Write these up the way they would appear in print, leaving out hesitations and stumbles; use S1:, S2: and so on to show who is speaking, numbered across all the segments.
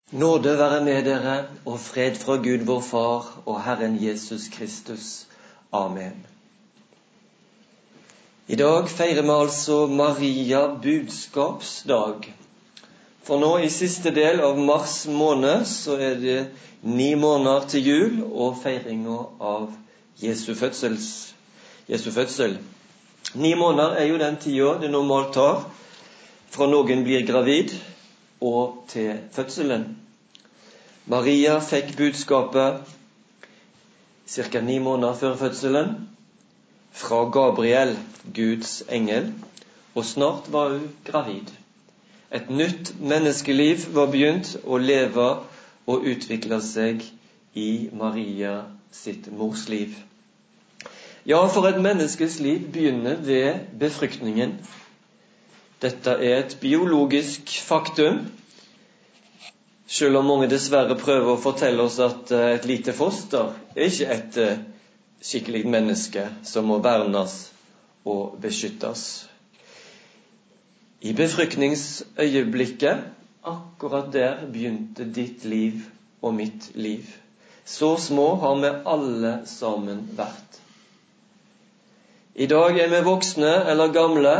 S1: Nåde være med dere, og fred fra Gud vår Far og Herren Jesus Kristus. Amen. I dag feirer vi altså Maria budskapsdag. For nå i siste del av mars måned så er det 9 måneder til jul og feiringen av Jesu fødsel. 9 måneder er jo den tiden det normalt tar fra noen blir gravid og til fødselen. Maria fikk budskapet ca. 9 måneder før fødselen fra Gabriel, Guds engel, og snart var hun gravid. Et nytt menneskeliv var begynt å leve og utvikle seg i Maria sitt mors liv. Ja, for et menneskes liv begynner ved befruktningen. Dette er et biologisk faktum, selv om mange dessverre prøver å fortelle oss at et lite foster er ikke et skikkelig menneske som må vernes og beskyttes. I befruktningsøyeblikket, akkurat der begynte ditt liv og mitt liv. Så små har vi alle sammen vært. I dag er vi voksne eller gamle,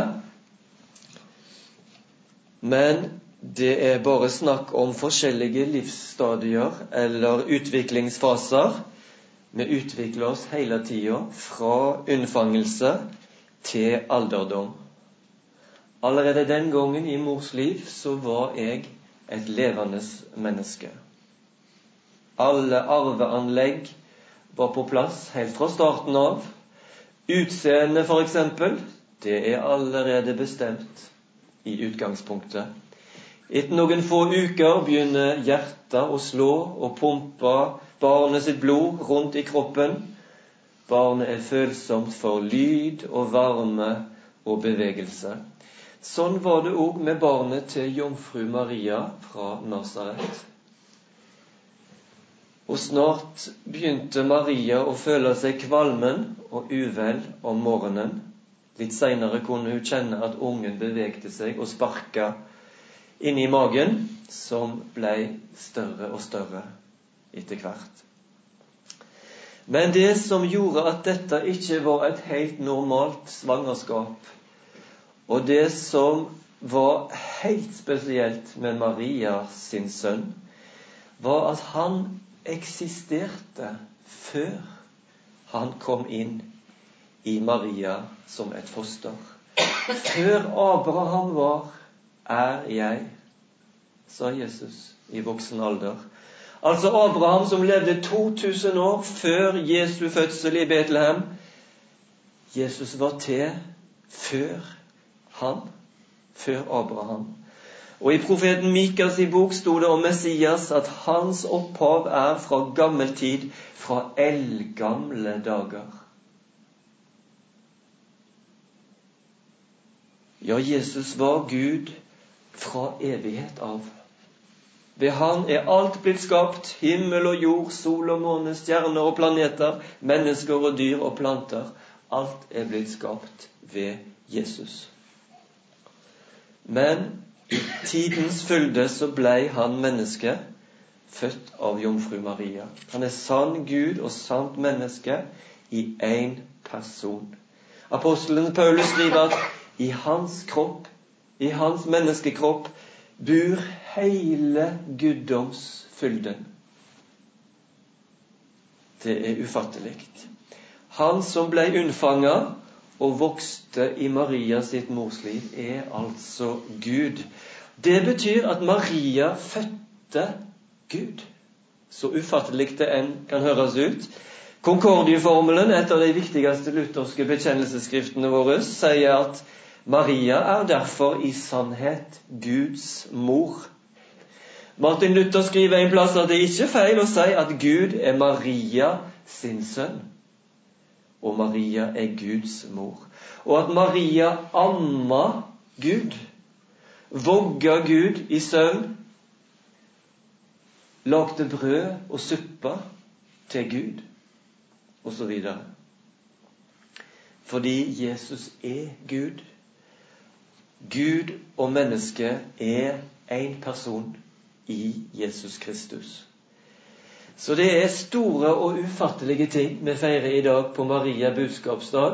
S1: men det er bare snakk om forskjellige livsstadier eller utviklingsfaser. Vi utvikler oss hele tiden fra unnfangelse til alderdom. Allerede den gangen i mors liv så var jeg et levende menneske. Alle arveanlegg var på plass helt fra starten av. Utseende for eksempel, det er allerede bestemt i utgangspunktet. Etter noen få uker begynner hjertet å slå og pumpe barnet sitt blod rundt i kroppen. Barnet er følsomt for lyd og varme og bevegelse. Sånn var det også med barnet til jomfru Maria fra Nazaret. Og snart begynte Maria å føle seg kvalmen og uvel om morgenen. Litt senere kunne hun kjenne at ungen bevegte seg og sparket inni magen, som ble større og større etter hvert. Men det som gjorde at dette ikke var et helt normalt svangerskap, og det som var helt spesielt med Maria sin sønn, var at han eksisterte før han kom inn i Maria som et foster. Før Abraham var, er jeg, sa Jesus i voksen alder. Altså Abraham som levde 2000 år før Jesu fødsel i Betlehem. Jesus var til før Abraham. Og i profeten Mikas i bok stod det om Messias at hans opphav er fra gammel tid, fra eldgamle dager. Ja, Jesus var Gud fra evighet av. Ved han er alt blitt skapt, himmel og jord, sol og måne, stjerner og planeter, mennesker og dyr og planter. Alt er blitt skapt ved Jesus. Men i tidens fylde så ble han menneske, født av jomfru Maria. Han er sann Gud og sant menneske i en person. Apostelen Paulus skriver at i hans kropp, i hans menneskekropp, bor hele guddomsfylden. Det er ufattelig. Han som ble unnfanget og vokste i Maria sitt morsliv, er altså Gud. Det betyr at Maria fødte Gud. Så ufattelig det enn kan høres ut. Konkordieformelen, et av de viktigste lutherske bekjennelsesskriftene våre, sier at Maria er derfor i sannhet Guds mor. Martin Luther skriver en plass at det ikke er feil å si at Gud er Maria sin sønn, og Maria er Guds mor. Og at Maria amma Gud, vogga Gud i søvn, lagde brød og suppa til Gud, og så videre. Fordi Jesus er Gud. Gud og menneske er en person, i Jesus Kristus. Så det er store og ufattelige ting vi feirer i dag på Maria budskapsdag.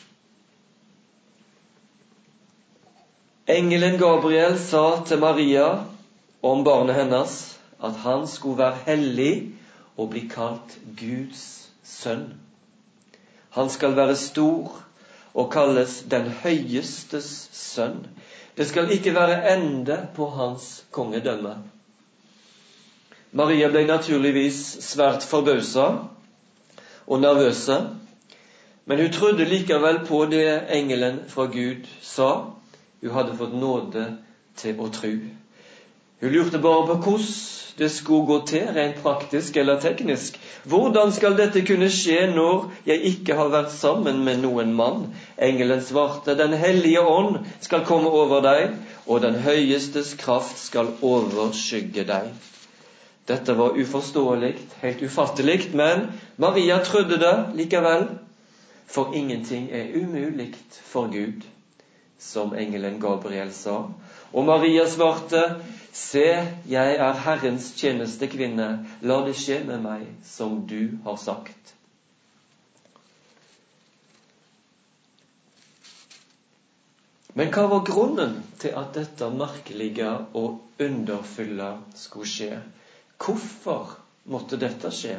S1: Engelen Gabriel sa til Maria om barnet hennes at han skulle være hellig og bli kalt Guds sønn. Han skal være stor og kalles den høyestes sønn. Det skal ikke være ende på hans kongedømme. Maria ble naturligvis svært forbauset og nervøse, men hun trodde likevel på det engelen fra Gud sa. Hun hadde fått nåde til å tro. Hun lurte bare på hvordan det skulle gå til, rent praktisk eller teknisk. Hvordan skal dette kunne skje når jeg ikke har vært sammen med noen mann? Engelen svarte, Den hellige ånd skal komme over deg, og den høyestes kraft skal overskygge deg. Dette var uforståelig, helt ufattelig, men Maria trodde det likevel, for ingenting er umulig for Gud, som engelen Gabriel sa. Og Maria svarte, Se, jeg er Herrens tjenestekvinne, la det skje med meg som du har sagt. Men hva var grunnen til at dette merkelige og underfulle skulle skje? Hvorfor måtte dette skje?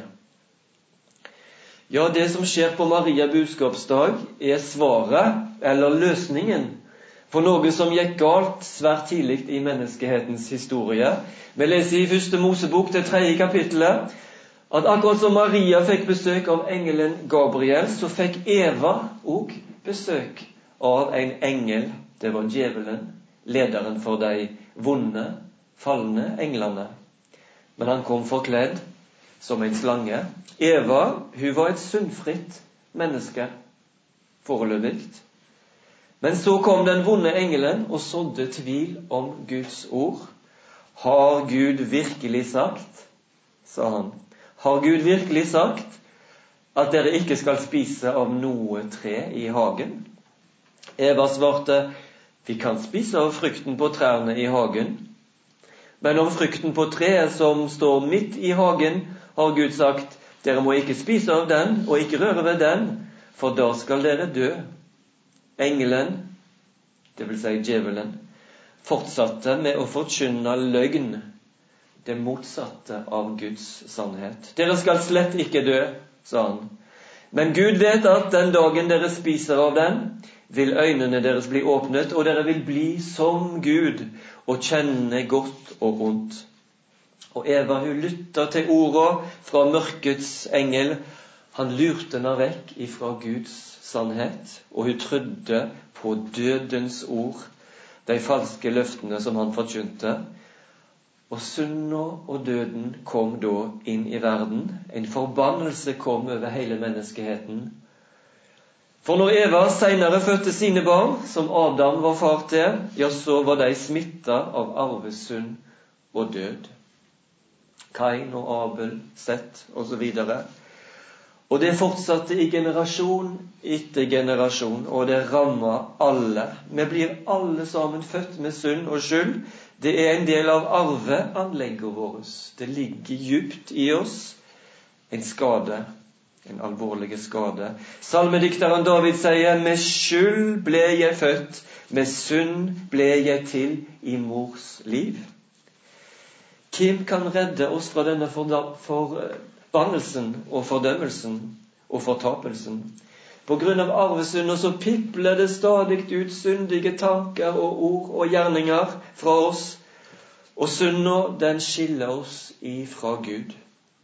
S1: Ja, det som skjer på Maria budskapsdag er svaret, eller løsningen, på noe som gikk galt svært tidlig i menneskehetens historie. Vi leser i 1. Mosebok, det 3. kapittelet, at akkurat som Maria fikk besøk av engelen Gabriel, så fikk Eva også besøk av en engel. Det var djevelen, lederen for de vonde, falne englene. Men han kom forkledd som en slange. Eva, hun var et syndfritt menneske, foreløpig. Men så kom den vonde engelen og sådde tvil om Guds ord. Har Gud virkelig sagt, sa han, har Gud virkelig sagt at dere ikke skal spise av noe tre i hagen? Eva svarte, vi kan spise av frukten på trærne i hagen. Men om frukten på treet som står midt i hagen, har Gud sagt, dere må ikke spise av den og ikke røre ved den, for da skal dere dø. Engelen, det vil si djevelen, fortsatte med å forkynne løgn, det motsatte av Guds sannhet. Dere skal slett ikke dø, sa han. Men Gud vet at den dagen dere spiser av den, vil øynene deres bli åpnet, og dere vil bli som Gud, og kjenne godt og ondt. Og Eva, hun lyttet til ordene fra mørkets engel. Han lurte henne vekk ifra Guds sannhet, og hun trodde på dødens ord, de falske løftene som han forkynte. Og synda og døden kom da inn i verden. En forbannelse kom over hele menneskeheten. For når Eva senere fødte sine barn, som Adam var far til, ja, så var de smittet av arvesynd og død. Kain og Abel, Sett og så videre. Og det fortsatte i generasjon etter generasjon, og det rammet alle. Vi blir alle sammen født med synd og skyld. Det er en del av arveanlegget vårt. Det ligger djupt i oss, en skade. En alvorlig skade. Salmedikteren David sier, med skyld ble jeg født, med synd ble jeg til i mors liv. Hvem kan redde oss fra denne forbannelsen og fordømmelsen og fortapelsen? På grunn av arvesynden så pipler det stadig ut syndige tanker og ord og gjerninger fra oss, og synden den skiller oss ifra Gud.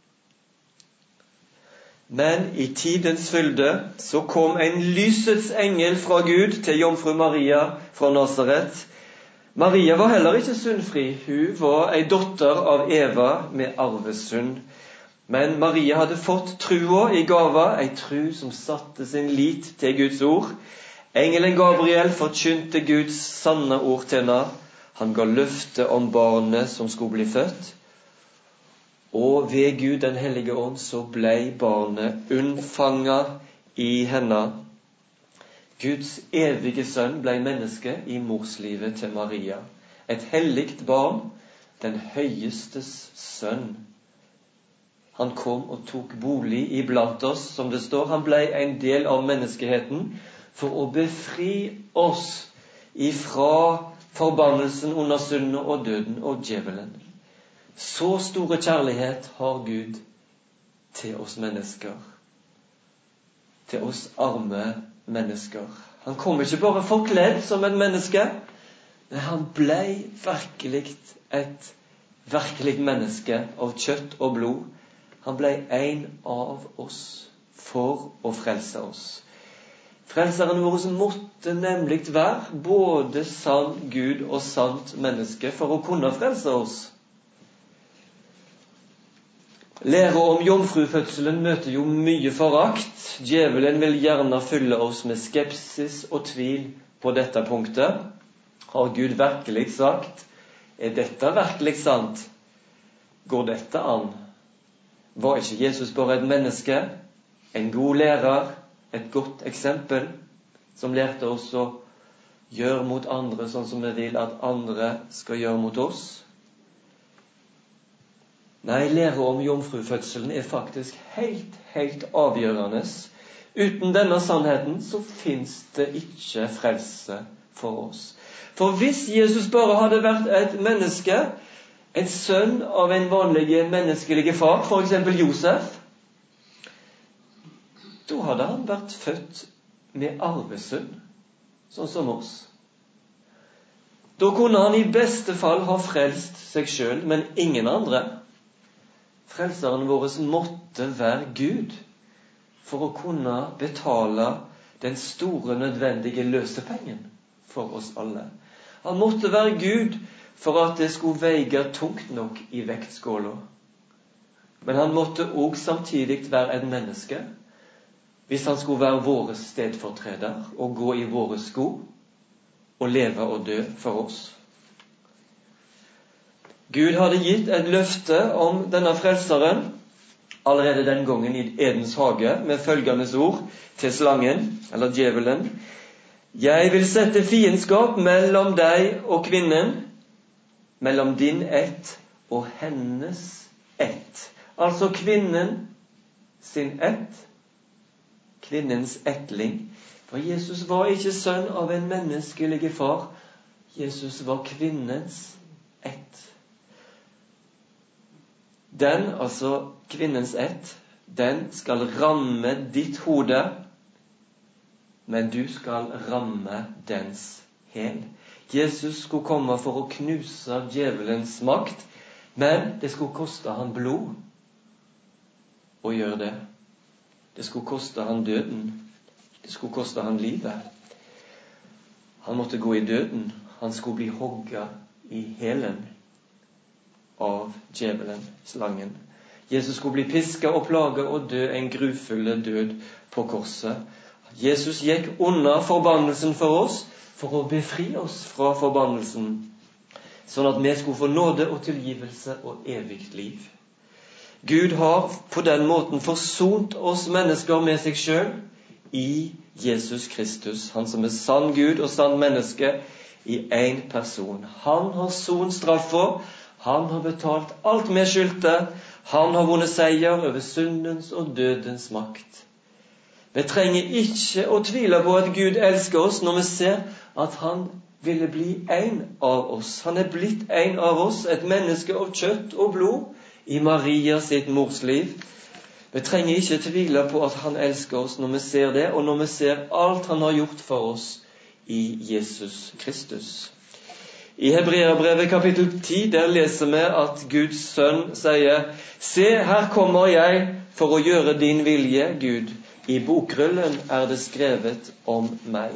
S1: Men i tidens fylde så kom en lysets engel fra Gud til jomfru Maria fra Nazaret. Maria var heller ikke syndfri. Hun var en dotter av Eva med arvesynd. Men Maria hadde fått trua i gava, en tru som satte sin lit til Guds ord. Engelen Gabriel forkynte Guds sanne ord til henne. Han ga løfte om barnet som skulle bli født. Og ved Gud den hellige ånd så ble barnet unnfanget i henne. Guds evige sønn ble menneske i morslivet til Maria. Et helligt barn, den høyestes sønn. Han kom og tok bolig iblant oss, som det står. Han ble en del av menneskeheten for å befri oss ifra forbannelsen under syndet og døden og djevelen. Så store kjærlighet har Gud til oss mennesker, til oss arme mennesker. Han kom ikke bare forkledd som et menneske, men han ble et virkelig menneske av kjøtt og blod. Han ble en av oss for å frelse oss. Frelseren vår måtte nemlig være både sann Gud og sant menneske for å kunne frelse oss. Lære om jomfrufødselen møter jo mye forakt. Djevelen vil gjerne fylle oss med skepsis og tvil på dette punktet. Har Gud virkelig sagt? Er dette virkelig sant? Går dette an? Var ikke Jesus bare et menneske, en god lærer, et godt eksempel, som lærte oss å gjøre mot andre sånn som vi vil at andre skal gjøre mot oss? Nei, lære om jomfrufødselen er faktisk helt avgjørende. Uten denne sannheten så finnes det ikke frelse for oss. For hvis Jesus bare hadde vært et menneske, en sønn av en vanlig menneskelig far, for eksempel Josef, da hadde han vært født med arvesynd, sånn som oss. Da kunne han i beste fall ha frelst seg selv, men ingen andre. Frelseren vår måtte være Gud for å kunne betale den store nødvendige løsepengen for oss alle. Han måtte være Gud for at det skulle veie tungt nok i vektskåla. Men han måtte også samtidig være et menneske hvis han skulle være våre stedfortreder og gå i våre sko og leve og dø for oss. Gud hadde gitt et løfte om denne frelseren allerede den gangen i Edens hage med følgende ord til slangen, eller djevelen: Jeg vil sette fiendskap mellom deg og kvinnen, mellom din ett og hennes ett. Altså kvinnen sin ett, kvinnens ettling. For Jesus var ikke sønn av en menneskelig far. Jesus var kvinnens ett. Den, altså kvinnens ett, den skal ramme ditt hode, men du skal ramme dens hæl. Jesus skulle komme for å knuse djevelens makt, men det skulle koste han blod å gjøre det. Det skulle koste han døden. Det skulle koste han livet. Han måtte gå i døden. Han skulle bli hogget i hælen av djevelen, slangen. Jesus skulle bli pisket og plaget og dø en grufulle død på korset. Jesus gikk under forbannelsen for oss, for å befri oss fra forbannelsen, sånn at vi skulle få nåde og tilgivelse og evigt liv. Gud har på den måten forsont oss mennesker med seg selv i Jesus Kristus, han som er sann Gud og sann menneske i en person. Han har sont straffer, han har betalt alt vi skyldte, han har vunnet seier over syndens og dødens makt. Vi trenger ikke å tvile på at Gud elsker oss når vi ser at han ville bli en av oss. Han er blitt en av oss, et menneske av kjøtt og blod, i Maria sitt morsliv. Vi trenger ikke tvile på at han elsker oss når vi ser det, og når vi ser alt han har gjort for oss i Jesus Kristus. I Hebreerbrevet kapittel 10, der leser vi at Guds sønn sier: Se, her kommer jeg for å gjøre din vilje, Gud. I bokrullen er det skrevet om meg.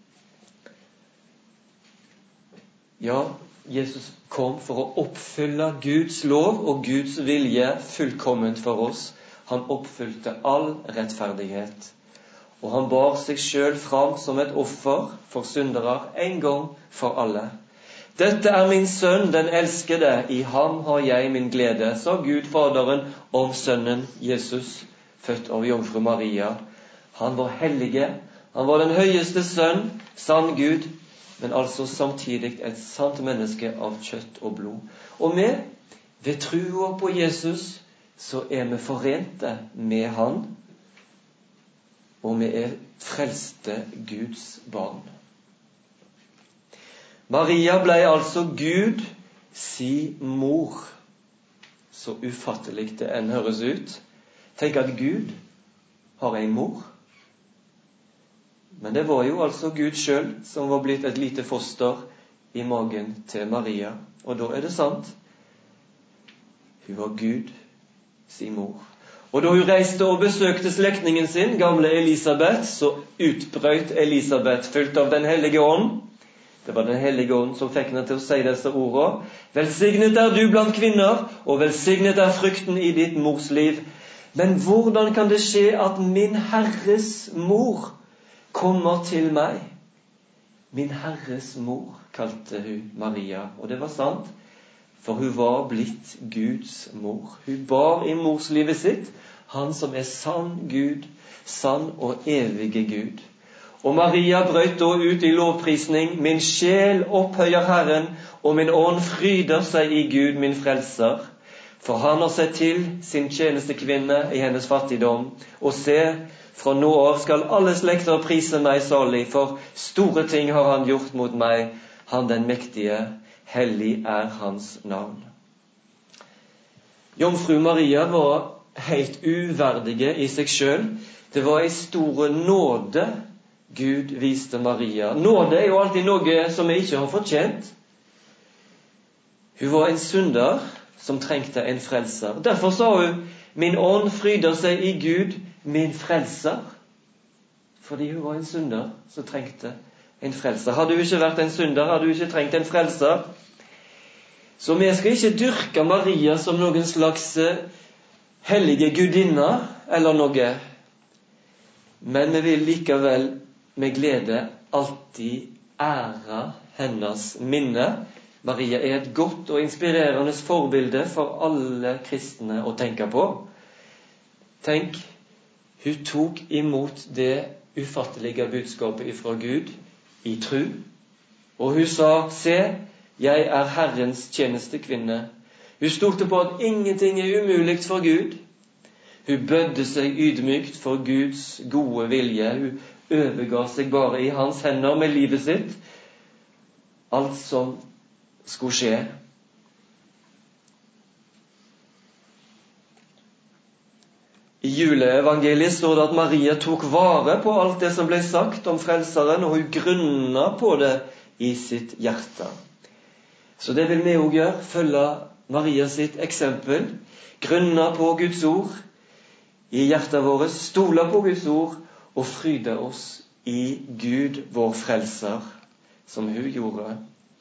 S1: Ja, Jesus kom for å oppfylle Guds lov og Guds vilje fullkomment for oss. Han oppfylte all rettferdighet. Og han bar seg selv fram som et offer for syndere en gang for alle. Dette er min sønn, den elskede, i ham har jeg min glede, sa Gud Faderen om sønnen Jesus, født av jomfru Maria. Han var hellige, han var den høyeste sønn, sann Gud, men altså samtidig et sant menneske av kjøtt og blod. Og vi, ved trua på Jesus, så er vi forente med han, og vi er frelste Guds barn. Maria ble altså Gud si mor. Så ufattelig det enn høres ut. Tenk at Gud har en mor. Men det var jo altså Gud selv som var blitt et lite foster i magen til Maria. Og da er det sant. Hun var Gud sin mor. Og da hun reiste og besøkte slektningen sin, gamle Elisabeth, så utbrøt Elisabeth, fylt av den hellige ånd. Det var den hellige ånd som fikk henne til å si disse ordene. Velsignet er du blant kvinner, og velsignet er frukten i ditt mors liv. Men hvordan kan det skje at min Herres mor kommer til meg? Min Herres mor kalte hun Maria, og det var sant, for hun var blitt Guds mor. Hun bar i morslivet sitt han som er sann Gud, sann og evige Gud. Og Maria brøt da ut i lovprisning. Min sjel opphøyer Herren, og min ånd fryder seg i Gud, min frelser. For han har sett til sin tjenestekvinne i hennes fattigdom. Og se, fra nå av skal alle slekter prise meg salig, for store ting har han gjort mot meg, han den mektige, hellig er hans navn. Jomfru Maria var helt uverdige i seg selv. Det var en stor nåde Gud viste Maria. Nåde er jo alltid noe som vi ikke har fortjent. Hun var en synder som trengte en frelser. Derfor sa hun, min ånd fryder seg i Gud, min frelser. Fordi hun var en synder som trengte en frelser. Hadde hun ikke vært en synder, hadde hun ikke trengt en frelser. Så vi skal ikke dyrke Maria som noen slags hellige gudinne eller noe. Men vi vil likevel med glede alltid ære hennes minne. Maria er et godt og inspirerende forbilde for alle kristne å tenke på. Tenk, hun tok imot det ufattelige budskapet fra Gud i tro. Og hun sa, se, jeg er Herrens tjenestekvinne. Hun stolte på at ingenting er umulig for Gud. Hun bødde seg ydmykt for Guds gode vilje. Hun overga seg bare i hans hender med livet sitt. Alt som skulle skje. I juleevangeliet står det at Maria tok vare på alt det som ble sagt om frelseren, og hun grunnet på det i sitt hjerte. Så det vil vi også gjøre, følge Maria sitt eksempel, grunne på Guds ord i hjertet vårt, stole på Guds ord og fryde oss i Gud, vår frelser, som hun gjorde.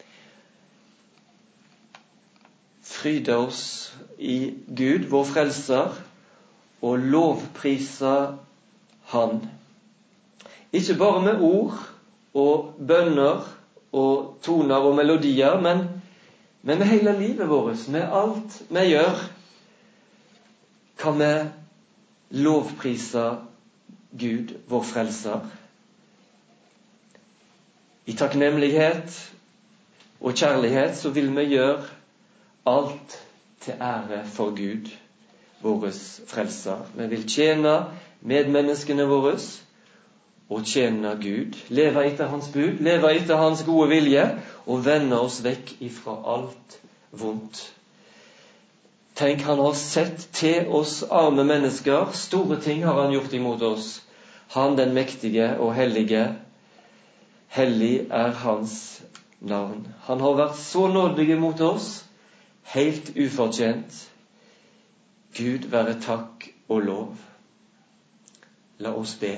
S1: Fryde oss i Gud, vår frelser, og lovprise han. Ikke bare med ord og bønner og toner og melodier, men med hele livet vårt, med alt vi gjør, kan vi lovprise Gud, vår frelser. I takknemlighet og kjærlighet så vil vi gjøre alt til ære for Gud, vår frelser. Vi vil tjene medmenneskene våre og tjene Gud, leve etter hans bud, leve etter hans gode vilje og vende oss vekk ifra alt vondt. Tenk, han har sett til oss arme mennesker, store ting har han gjort imot oss. Han den mektige og hellige, hellig er hans navn. Han har vært så nådig mot oss, helt ufortjent. Gud være takk og lov. La oss be.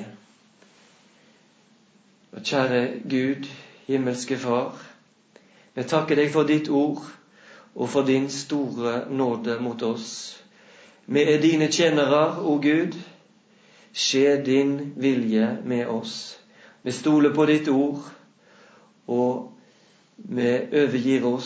S1: Kjære Gud, himmelske Far, vi takker deg for ditt ord og for din store nåde mot oss. Vi er dine tjenere, o Gud. Skje din vilje med oss. Vi stoler på ditt ord, og vi overgir oss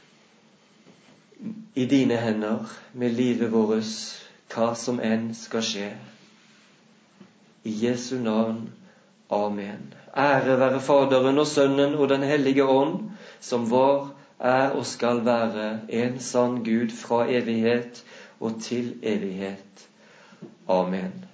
S1: i dine hender med livet vårt, hva som enn skal skje. I Jesu navn. Amen. Ære være Faderen og Sønnen og den hellige ånd, som var, og skal være en sann Gud fra evighet og til evighet. Amen.